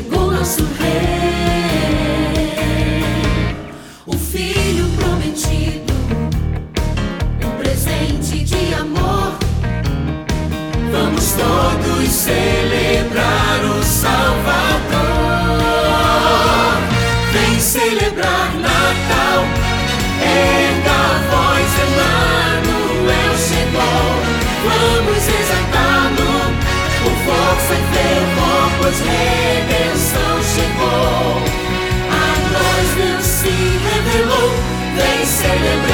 chegou nosso Rei, o Filho prometido, um presente de amor. Vamos todos celebrar o Salvador. Vem celebrar Natal, erga a voz, Emanuel chegou. Vamos exaltá-lo com força e fervor, pois redenção chegou. A nós Deus se revelou. Vem celebrar